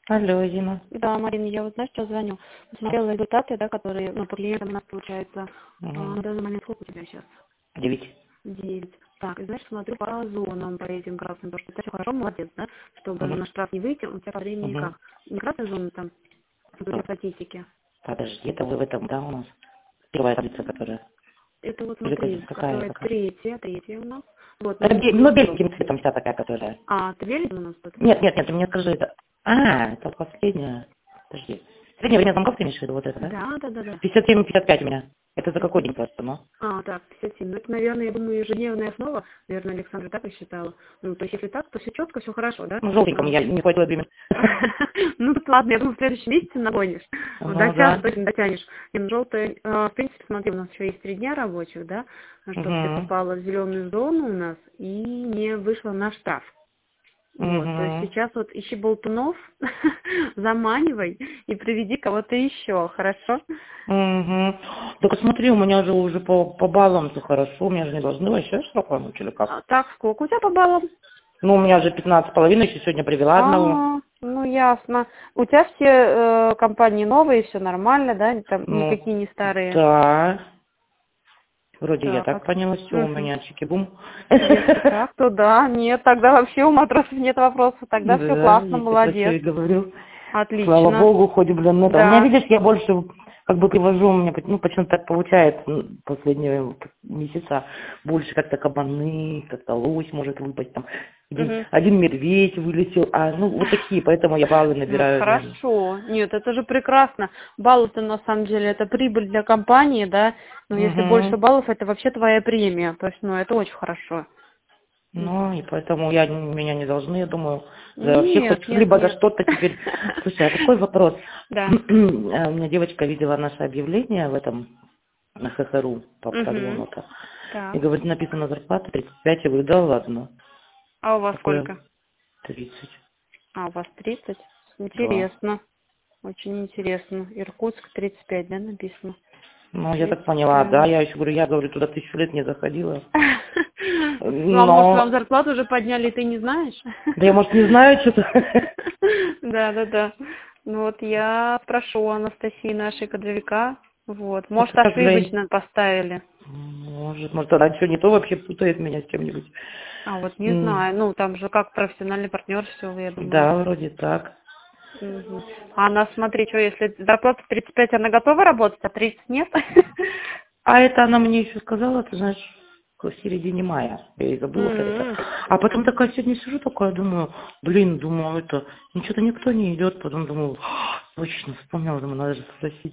Алло, Зина. Да, Марина, я вот знаешь, что звоню? Посмотрела результаты, да, которые, по клиентам у нас получается. Угу. На данный момент сколько у тебя сейчас? 9. 9. Так, и знаешь, смотрю по зонам, по этим красным, потому что это все хорошо, молодец, да? Чтобы Угу. на штраф не выйти, у тебя по времени Угу. как? Не красные зоны там, у тебя в статистике? Подожди, это вы в этом, да, у нас? Первая таблица, которая? Это вот Или смотри, какая? которая третья у нас. Вот, Ну, беленьким цветом вся такая, которая. А, ты веришь у нас тут? Нет, ты мне скажи это. Это последняя. Подожди. Среднее время звонков ты имеешь в виду вот это, да? Да. 57-55 у меня. Это за какой день просто, ну? Так, 57. Ну, это, наверное, я думаю, ежедневная основа. Наверное, Александра так и считала. Ну, то есть, если так, то все четко, все хорошо, да? Ну, желтеньком я не хватило времени. Ну, тут ладно, я думаю, в следующем месяце нагонишь. Ну, До да. точно дотянешь. Желтая, в принципе, смотри, у нас еще есть 3 дня рабочих, да, чтобы ты попала в зеленую зону у нас и не вышла на штраф. Вот, то есть сейчас вот ищи болтунов, заманивай и приведи кого-то еще, хорошо? Так смотри, у меня же уже по баллам все хорошо, у меня же не должны вообще штрафануть или как? Так, сколько у тебя по баллам? Ну, у меня же 15,5, еще сегодня привела одного. Ну ясно. У тебя все компании новые, все нормально, да? Там Ну, никакие не старые. да. Вроде я Так, так поняла, все, у меня чики-бум. если так, то да. Нет, тогда вообще у матросов нет вопросов. Тогда все Да, классно, я про что молодец. и говорю. Отлично. Слава богу, хоть, блин, это. У меня, Да. видишь, я больше как бы привожу, у меня, ну, почему-то так получается, последние месяца, больше как-то кабаны, как-то лось может выпасть, там, один медведь вылетел, ну, вот такие, поэтому я баллы набираю. Хорошо. Нет, это же прекрасно. Баллы-то, на самом деле, это прибыль для компании, да, но если больше баллов, это вообще твоя премия, то есть, ну, это очень хорошо. Ну, и поэтому меня не должны, я думаю, вообще хоть Нет. либо за что-то теперь. Слушай, а такой вопрос. Да. У меня девочка видела наше объявление в этом, на ХХРУ, по продлону-то. И говорит, написано зарплата 35, я говорю, да ладно. А у вас Такое сколько? 30. А у вас 30? Интересно. Очень интересно. Иркутск 35, да, написано? Ну, я так поняла, да, я еще говорю, туда 1000 лет не заходила. Ну, а может, вам зарплату уже подняли, ты не знаешь? Да я, может, не знаю что-то. Да. Ну вот я спрошу у Анастасии, нашей кадровика. Вот. Может, ошибочно поставили. Может, она что, не то вообще путает меня с чем-нибудь. А вот не знаю. Ну, там же как профессиональный партнер все, я думаю. Да, вроде так. А она, смотри, что, если зарплата 35, она готова работать, а 30 нет? А это она мне еще сказала, ты знаешь, в середине мая. Я и забыла про это. А потом такая сегодня сижу, такая, думаю, это, ничего-то никто не идет. Потом думаю, точно, вспомнила, думаю, надо же спросить.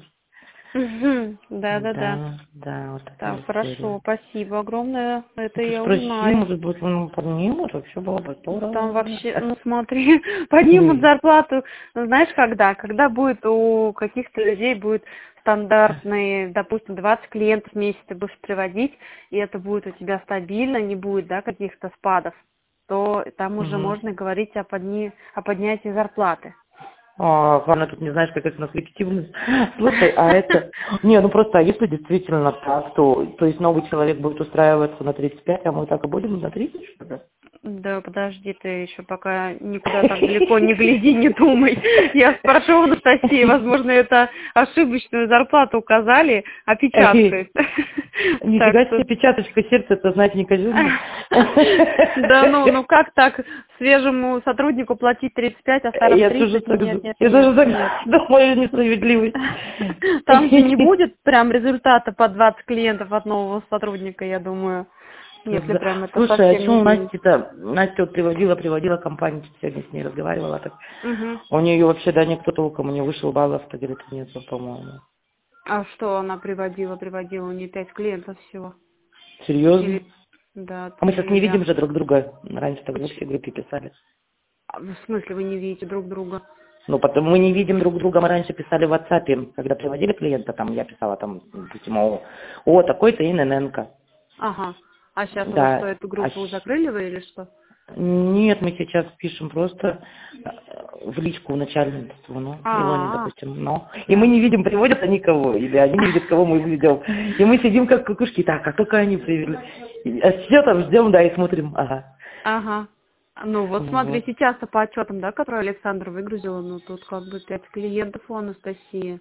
Да. Да, вот Так, такая хорошо, история. спасибо огромное. Это я Спроси, узнаю. может быть, он поднимут, вообще было бы здорово. Там вообще, ну смотри, поднимут зарплату, знаешь, когда? Когда будет у каких-то людей будет стандартный, допустим, 20 клиентов в месяц ты будешь приводить, и это будет у тебя стабильно, не будет, да, каких-то спадов, то там уже можно говорить о поднятии зарплаты. Главное, тут не знаешь, как это у нас эффективность. Слушай, а это... Не, ну просто, а если действительно так, то есть новый человек будет устраиваться на 35, а мы так и будем на 30, что ли? Да, подожди, ты еще пока никуда так далеко не гляди, не думай. Я спрошу у Анастасии, возможно, это ошибочную зарплату указали, опечаткой. Нифига себе, печаточка сердца, это знать не казенно. Да, ну как так свежему сотруднику платить 35, а старому 30? Нет. Я даже так думаю, несправедливость. Там же не будет прям результата по 20 клиентов от нового сотрудника, я думаю. Если прям это слушай, совсем а что у не... Настя вот приводила компанию, сегодня с ней разговаривала, так у нее вообще, да, никто толком не вышел, баллов-то, говорит, нет, по-моему. А что она приводила? У нее 5 клиентов всего. Серьезно? Да. А мы сейчас не видим же друг друга, раньше так в все группе писали. В смысле вы не видите друг друга? Ну, потому мы не видим друг друга, мы раньше писали в WhatsApp, когда приводили клиента, там, я писала, там, допустим, такой-то Инненко. Ага. А сейчас вы что, эту группу закрыли вы или что? Нет, мы сейчас пишем просто в личку начальству, Илоне, допустим, И мы не видим, приводят никого, или они не видят, кого мы видим. И мы сидим как кукушки, так, а только они привели. А все там ждем, да, и смотрим, Ага. Ну вот смотри, Вот. сейчас-то по отчетам, да, которые Александр выгрузила, ну тут как бы 5 клиентов у Анастасии.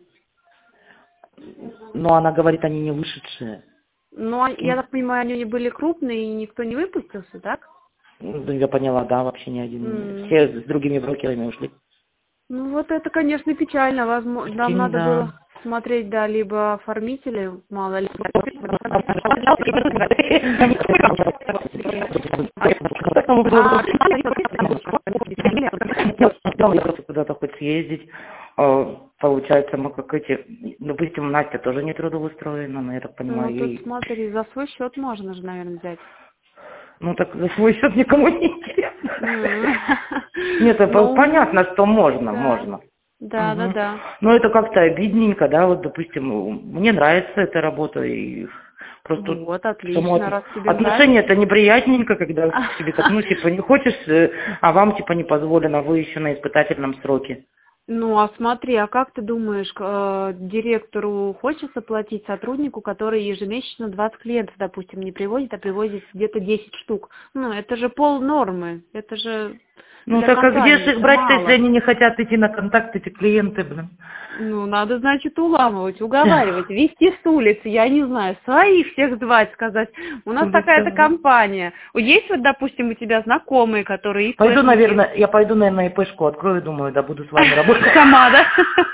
Но она говорит, они не вышедшие. Ну, я так понимаю, они были крупные и никто не выпустился, так? Ну, я поняла, да, вообще ни один. М. Все с другими брокерами ушли. Ну вот это, конечно, печально. Возможно, нам Прикинь, надо да. было смотреть, да, либо оформители, мало ли. Куда-то хоть съездить. Получается, мы как эти, допустим, Настя тоже не трудоустроена, но я так Ну понимаю, тут ей, смотри, за свой счет можно же, наверное, взять. ну так за свой счет никому не интересно. М. Нет, Ну, понятно, что можно, да. можно. Да, да, Мгм. да. Но это как-то обидненько, да, вот, допустим, мне нравится эта работа, и просто Вот, само отлично, раз тебе отношение нравится. это неприятненько, когда тебе так, ну, типа, не хочешь, а вам, типа, не позволено, вы еще на испытательном сроке. Ну, а смотри, а как ты думаешь, директору хочется платить сотруднику, который ежемесячно 20 клиентов, допустим, не привозит, а привозит где-то 10 штук? Ну, это же пол нормы, это же Ну, для так а где же компании, их это брать-то, если мало. они не хотят идти на контакт, эти клиенты, блин? Ну, надо, значит, уламывать, уговаривать, вести с улицы, я не знаю, своих всех звать, сказать, у нас такая-то компания. Есть вот, допустим, у тебя знакомые, которые Пойду, ИПшники. наверное, я пойду, наверное, ИПшку открою, думаю, да, буду с вами работать. Сама, да?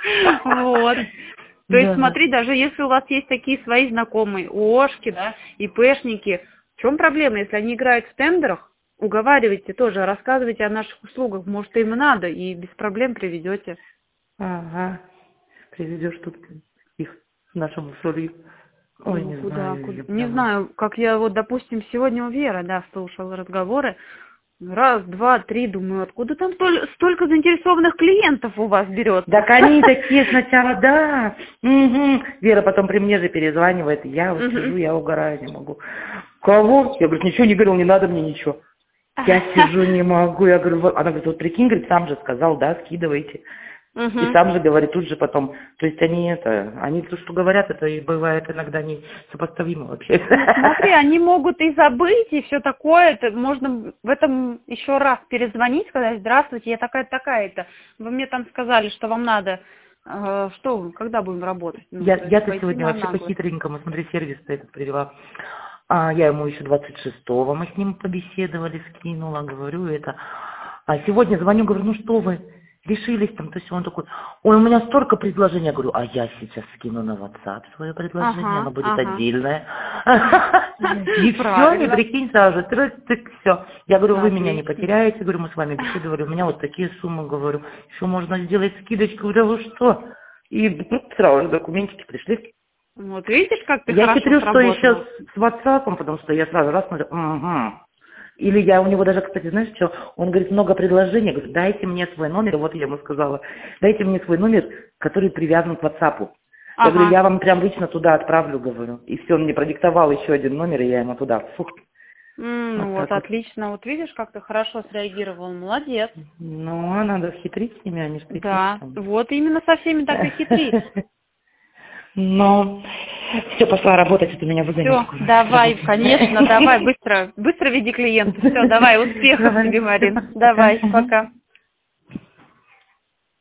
Вот. То есть, Да, да. смотри, даже если у вас есть такие свои знакомые, ООшки, да, ИПшники, в чем проблема, если они играют в тендерах, уговаривайте тоже, рассказывайте о наших услугах, может, им и надо, и без проблем приведете. Ага. Приведешь тут их к нашему солью. Ой, Ну, не куда, знаю, куда? я Не прямо... знаю, как я вот, допустим, сегодня у Веры, да, слушала разговоры. Раз, два, три, думаю, откуда там столько заинтересованных клиентов у вас берется? Так они такие сначала, да. Угу. Вера потом при мне же перезванивает. Я вот сижу, я угораю, не могу. Кого? Я говорю, ничего не говорил, не надо мне ничего. Я сижу, не могу. Я говорю, она говорит, вот прикинь, говорит, сам же сказал, да, скидывайте. И Мгм. сам же говорит, тут же потом, то есть они то, что говорят, это и бывает иногда не сопоставимо вообще. Ну, смотри, они могут и забыть, и все такое. Это можно в этом еще раз перезвонить, сказать, здравствуйте, я такая-то, такая-то. Вы мне там сказали, что вам надо, что, когда будем работать? Ну, то есть Я-то пойти сегодня на вообще наглость. по-хитренькому, смотри, сервис-то этот привела. Я ему еще 26-го, мы с ним побеседовали, скинула, говорю это. А сегодня звоню, говорю, ну что вы, решились там, то есть он такой, ой, у меня столько предложений, я говорю, а я сейчас скину на WhatsApp свое предложение, оно Ага, будет ага. отдельное. И все, и Правильно. прикинь, сразу же, все. Я говорю, вы меня не Отлично. потеряете, говорю, мы с вами беседовали, у меня вот такие суммы, говорю, еще можно сделать скидочку, говорю, вы что? И сразу же документики пришли. Вот видишь, как ты Я хорошо хитрю, что еще сработала. с WhatsApp, потому что я сразу раз смотрю, Или я у него даже, кстати, знаешь что, он говорит, много предложений, я говорю, дайте мне свой номер, вот я ему сказала, дайте мне свой номер, который привязан к WhatsApp. Я говорю, Ага. я вам прям лично туда отправлю, говорю. И все, он мне продиктовал еще один номер, и я ему туда, фух, Ну вот вот, так вот. отлично. Вот видишь, как ты хорошо среагировал. Молодец. Ну, а надо хитрить с ними, они ж такие Да. там. Вот именно со всеми так и хитрить. Но все, пошла работать, это меня выгонят Все, скоро с давай, работы. конечно, давай, быстро, быстро веди клиента. Все, давай, успехов Давай, тебе, всё, Марин. пока. Давай, пока.